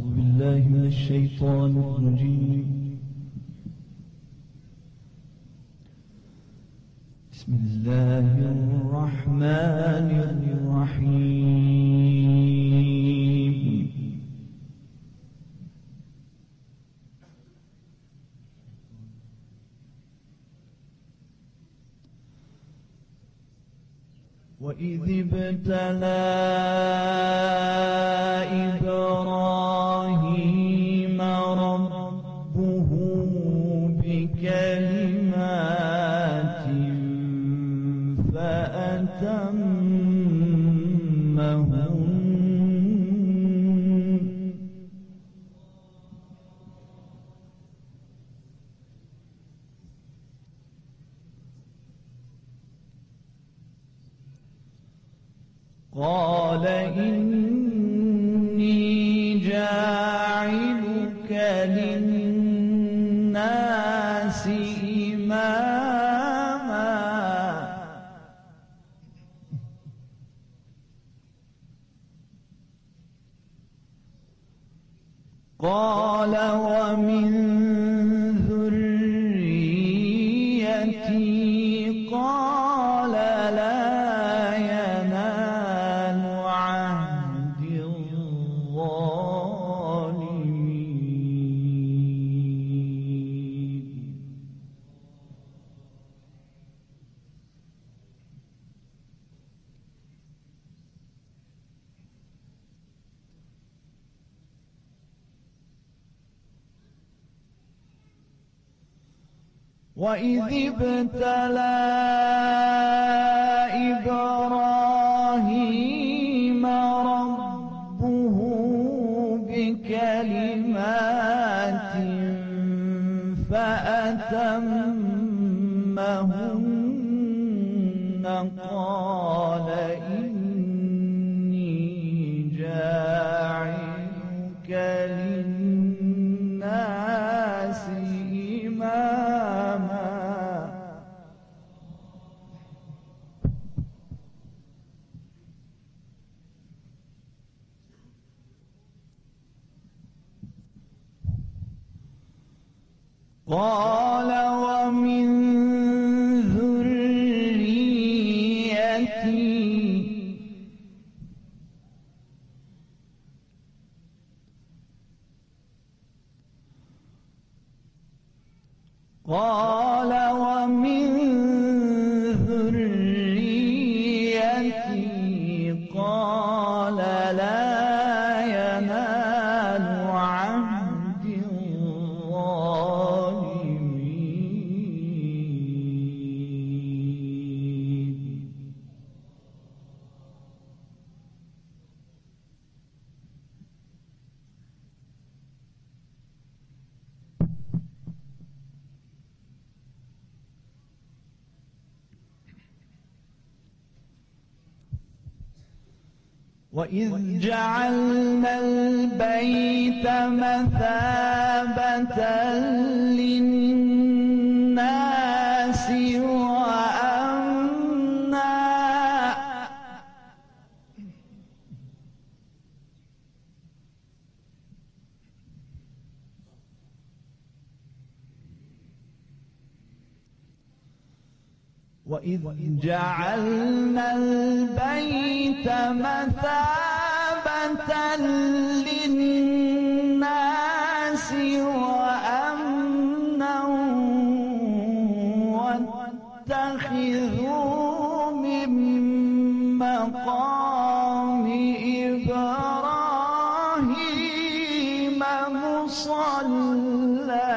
أعوذ بالله من الشيطان الرجيم. بسم الله الرحمن الرحيم. وإذ ابتلى إبراهيم ربه بكلمات فأتمهن قال إني جاعلك للناس إماما قال ومن ذريتي قال لا وإذ ابتلى إبراهيم ربه بكلمات فأتمهن قال إني جاعلك للناس إماما قال ومن ذريتي قال ومن ذريتي قال لا ينال عهد الظالمين وإذ جعلنا البيت مثابة للناس وأمنا وإذ جعلنا البيت مثابة للناس وأمنا واتخذوا من مقام إبراهيم مصلى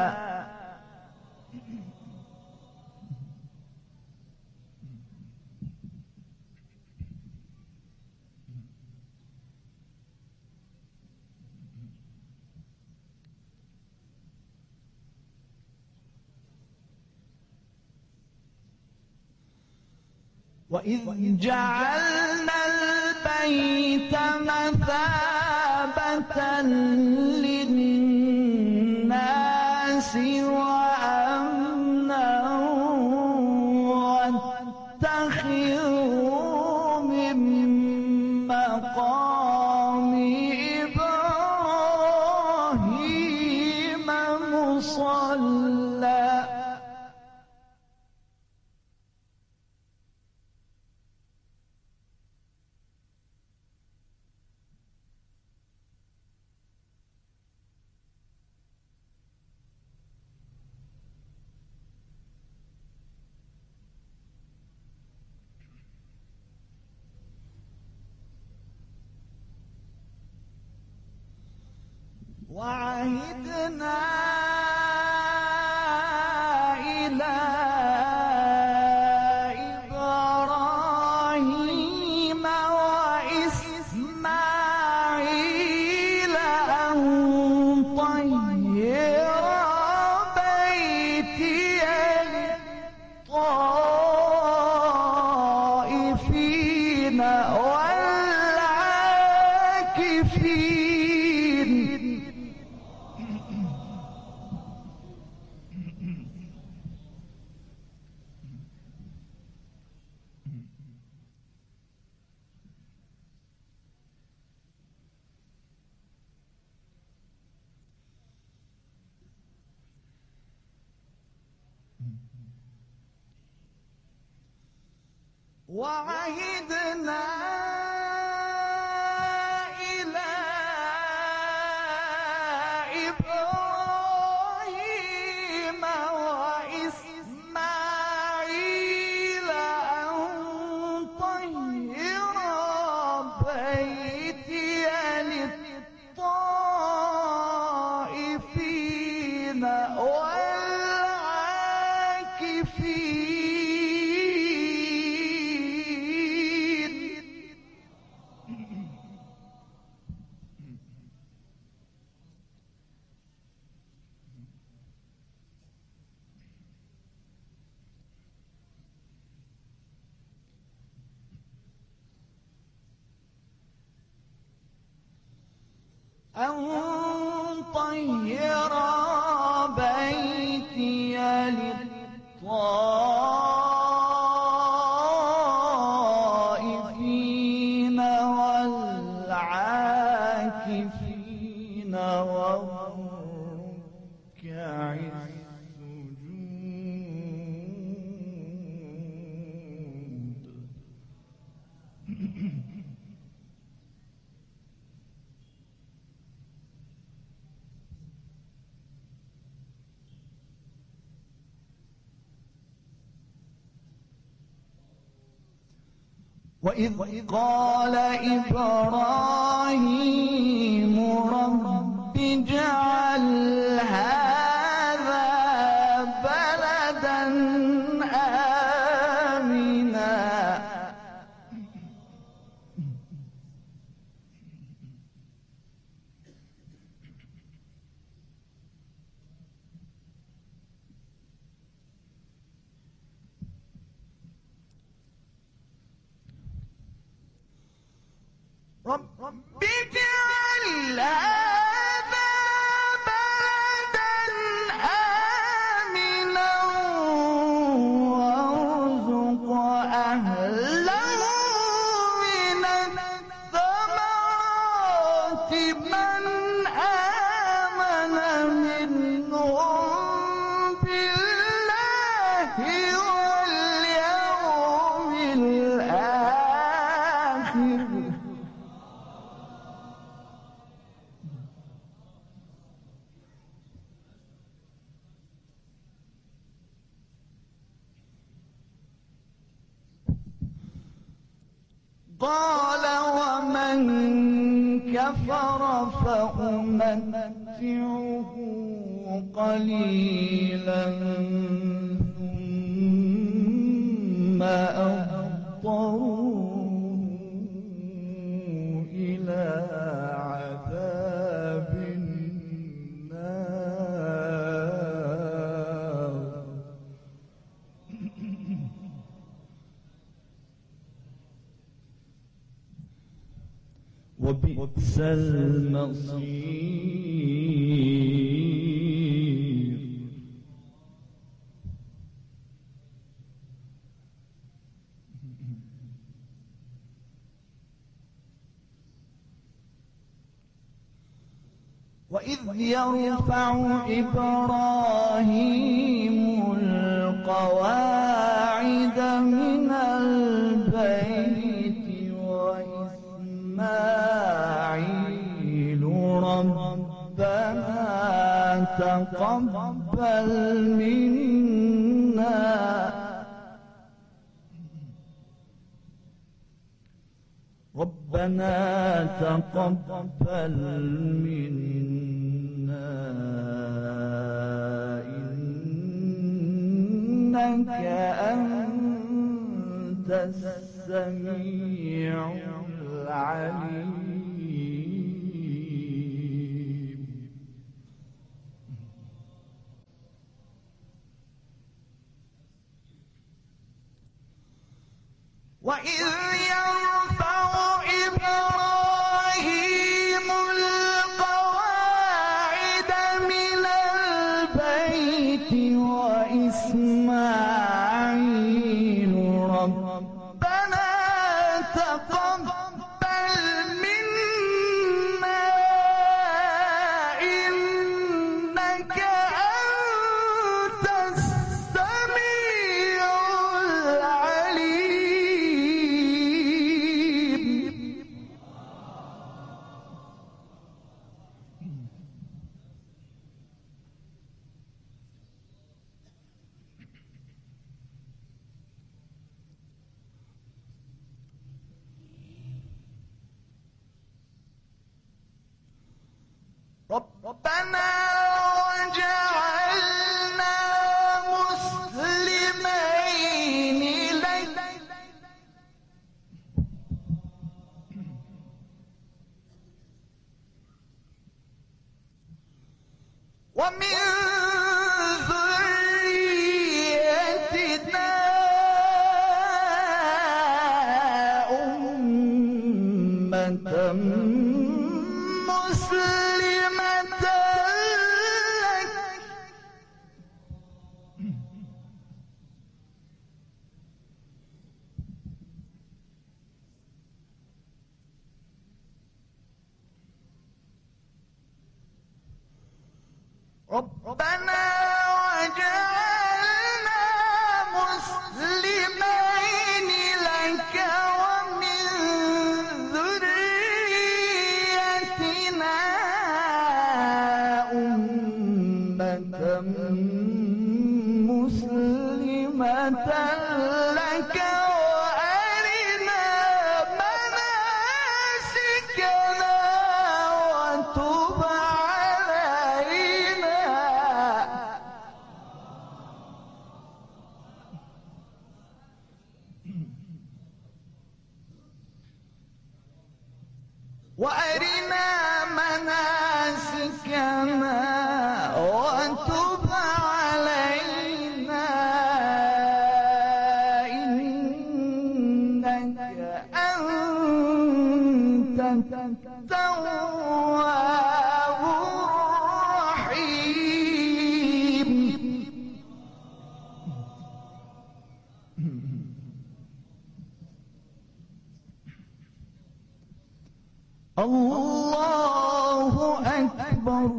وإذ جعلنا البيت مثابة للناس وأمنا واتخذوا من مقام إبراهيم وعهدنا إلى إبراهيم وإسماعيل أن طهر بيتي للطائفين والعاكفين. وعهدنا إلى إبراهيم وإسماعيل أن طهر بيتي للطائفين والعاكفين. أن طهر بيتي للطائفين والعاكفين والركع السجود. وإذ قال إبراهيم رب اجعل هذا بلدا آمنا. رب اجعل هذا بلدا آمنا وارزق أهله من الثمرات من آمن منهم بالله واليوم الآخر. قال ومن كفر فأمتعه قليلا ثم أضطره إلى عذاب النار وبئس المصير. وإذ يرفع إبراهيم القواعد من البيت وإسماعيل ربنا تقبل منا ربنا تقبل منا إنك أنت السميع العليم. وإذ يرفع إبراهيم القواعد من البيت وإسماعيل ربنا تقبل منا إنك أنت السميع العليم. ربنا وجعلنا مسلمين لك ومن ذريتنا أمة مسلمة لك ربنا وجعلنا مسلمين لك ومن ذريتنا أمة مسلمة لك وأرنا مناسكنا وتب علينا وأرنا مناسكنا وتب علينا إنك أنت التواب الرحيم. الله أكبر.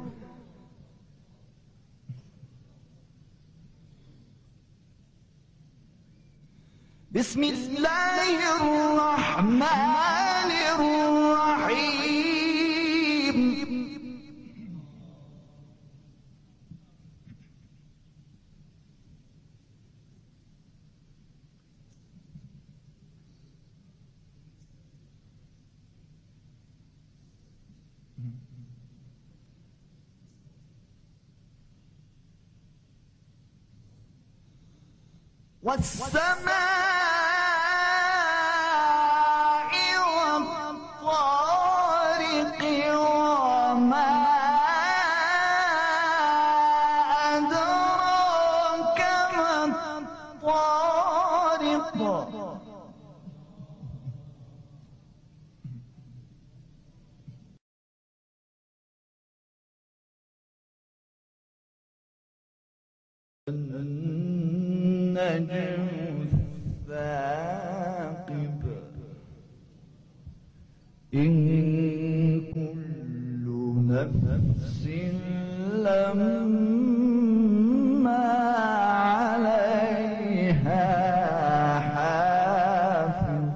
بسم الله الرحمن الرحيم. والسماء والطارق وما أدراك ما الطارق. النجم الثاقب إن كل نفس لما عليها حافظ.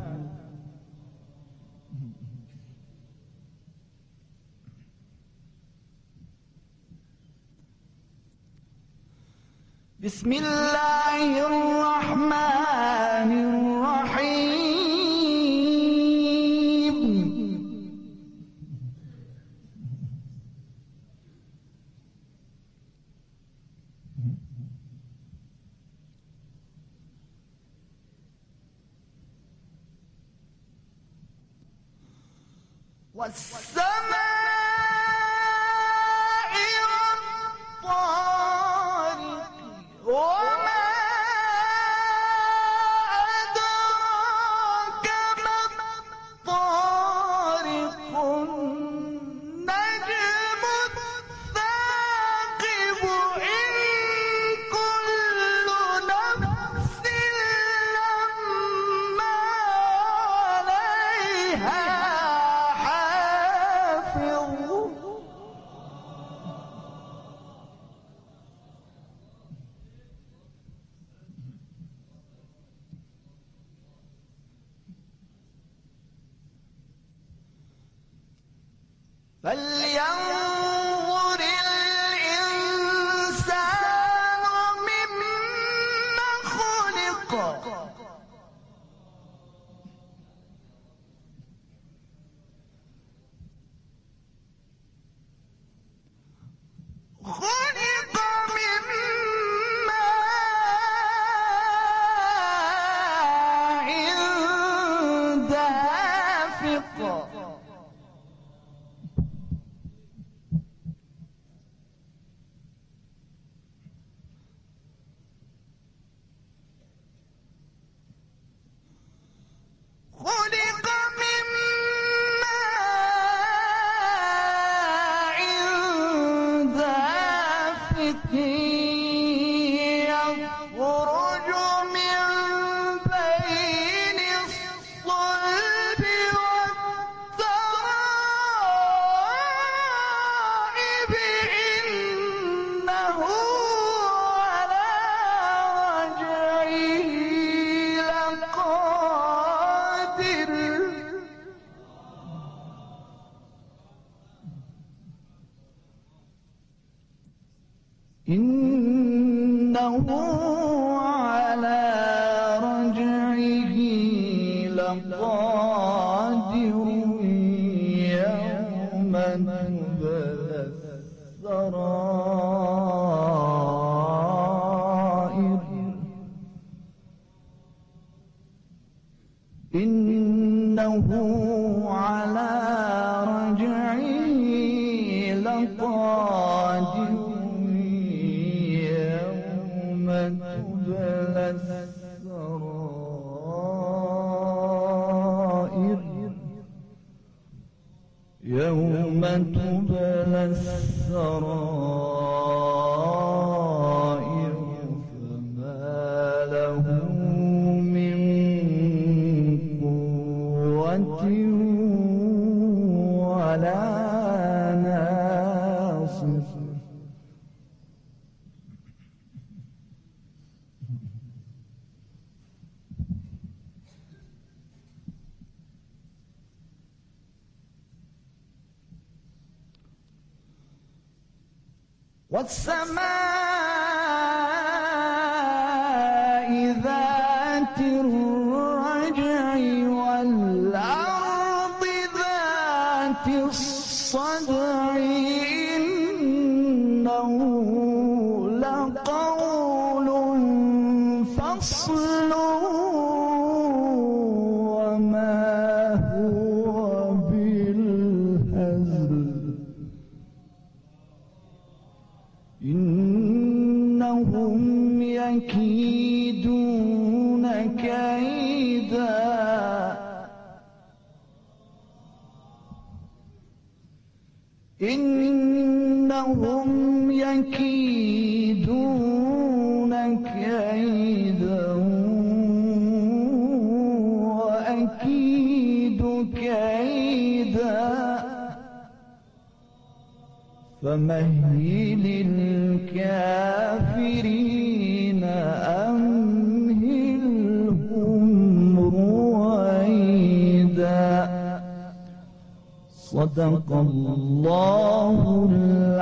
بسم الله الرحمن الرحيم. والسماء والطارق وما أدراك ما الطارق النجم الثاقب إن كل نفس لما عليها فلينظر الإنسان مما خلق خلق من ماء دافق خلق من ماء دافق يخرج من بين الصلب والترائب إنه على رجعه لقادر إنه على رجعه لقادر يوم تبلى السرائر إنه على رجعه لقادر يوم تبلى السرائر يوم تبلى السرائر فما له من قوة ولا ناصر والسماء ذات الرجع والأرض ذات الصدع إنه لقول فصل وما هو بالهزل إنهم يكيدون كيدا إنهم يكيدون كيدا وأكيد كيدا فمهل الكافرين أمهلهم رويدا صدق الله العظيم.